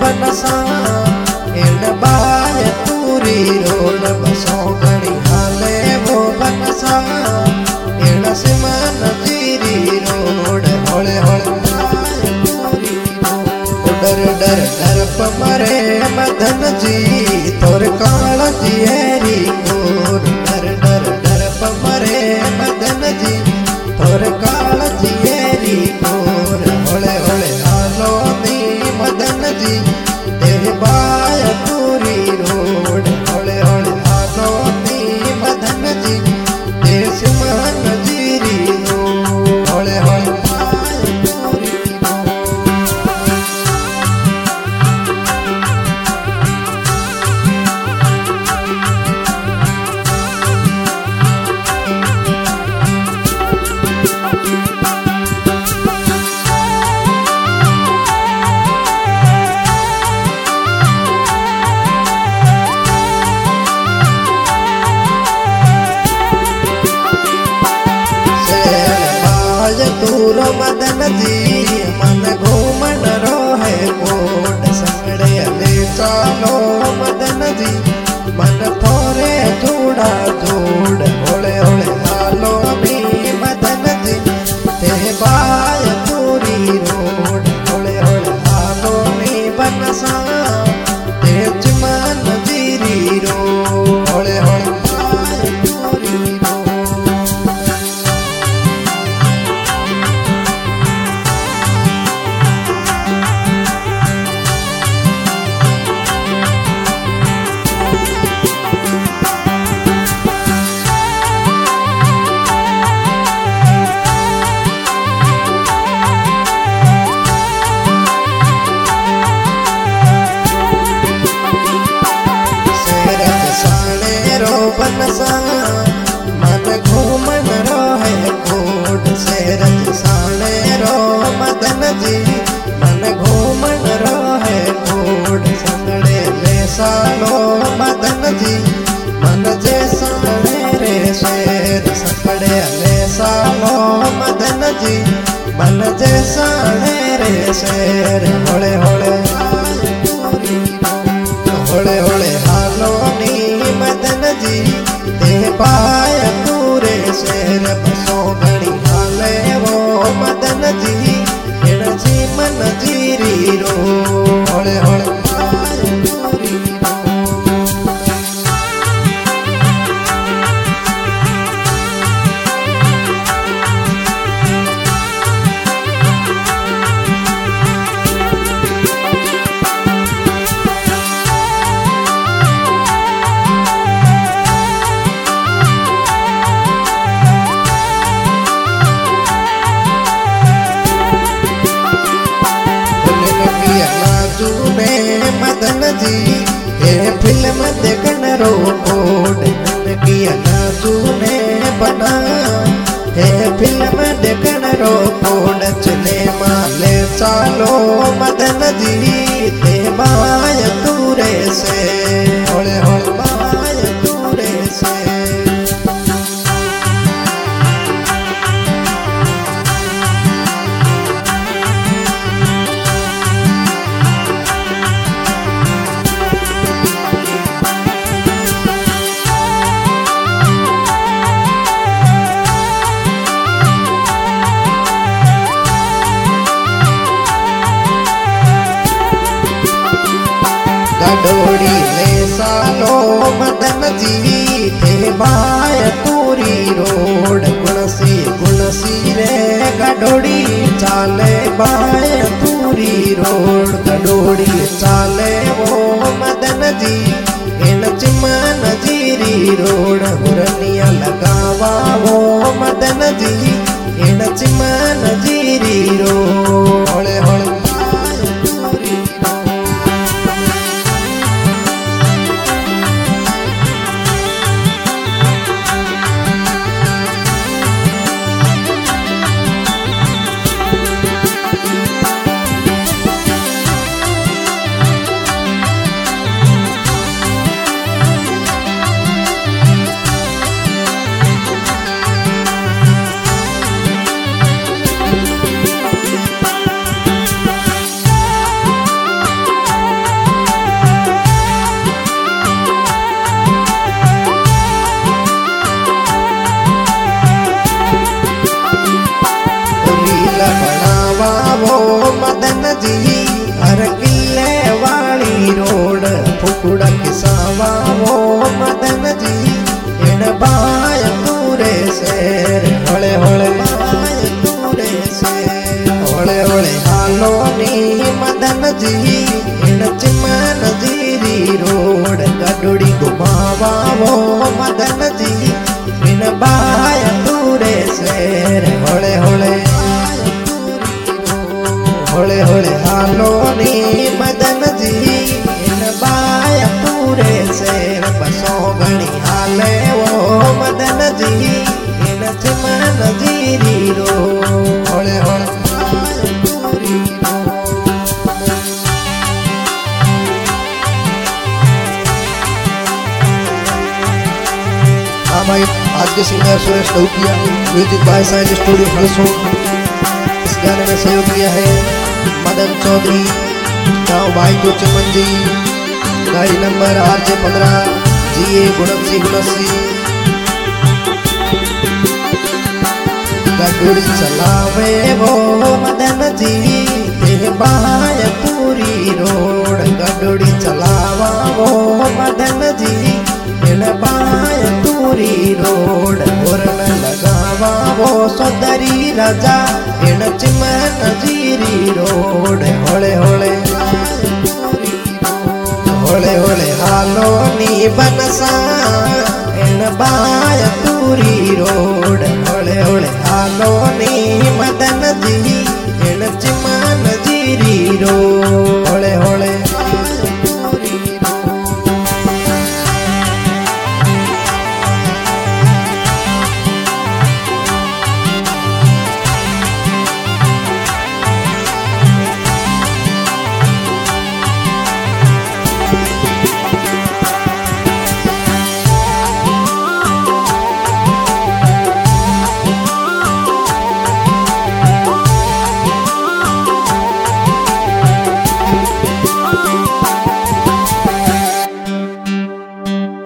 बनसा in by पूरी road बसो गणी हाले वो बनसा इन सिमन जीरी रोड होले होले पूरी डर डर डर पमरे मदन जी तोर काल जियरी कोर डर डर डर पमरे मदन जी तोर काल जियरी कोर होले होले हालो नी मदन जी तेरे बाय पूरी रोड होले होले हालो नी मदन जी तेरे सिमन जीरी रोड होले होले तूरो मदन जी मन घूमन रोहे कोट संगड़े ले चालो मदन जी मन थोरे थोड़ा जोड़ होले होले हालो भी मदन जी ते बाय पूरी रोड होले होले हालो नी बनसा ते चिमन जीरी रोड होले होले बनसा मन घूमन रोहे कोट से रसाने रो मदन जी मन घूमन रोहे कोट संगड़े ले सालो मदन जी मन जैसा रे शेर संगड़े ले सालो मदन जी मन जैसा रे शेर होले होले होले होले हालो नी मदन जी ते पाय पूरे शेर बसो गणी हाले वो मदन जी इन जी मन जीरी रो होले होले मदन जी ये फिल्म देखन रो कोड किया ना तूने बना ये फिल्म देखन रो कोड चले माले चालो मदन जी ते बाय तूरे से होले होले बाय तूरे से गडोड़ी ले सालो मदन जी थे बाय पूरी रोड गुणसी रे गडोड़ी चाले बाय पूरी रोड गडोड़ी चाले वो मदन जी इन चिमन जीरी रोड हुरनिया लगावा वो मदन जी इन चिमन जीरी रोड होले होले जी हर किले वाली रोड फुकुड़ा किसावा वो मदन जी इन बाय पूरे शेर होले होले बाय पूरे शेर होले होले हालो नी मदन जी इन चिमन जीरी रोड गडुड़ी घुमावा वो मदन जी इन बाय पूरे शेर होले होले होले होले हालो नी मदन जी इन बाय पूरे शेर बसो गणी हाले वो मदन जी इन चिमन जीरी रो होले होले हाँ भाई आज के singer Suresh Laukiya music by science studio Halso. इस गाने में सहयोग किया है मदन चौधरी गाँव भाई को चिमन जी गाड़ी नंबर RJ15 GA गुणसी गडुड़ी चलावे वो मदन जी तेरे बाय पूरी रोड गडुड़ी चलावा वो मदन जी तेरे बाय पूरी रोड होरन लगावा वो सोदरी राजा इन चिमन जीरी रोड होले होले होले होले हालो नी बनसा इन बाय पूरी रोड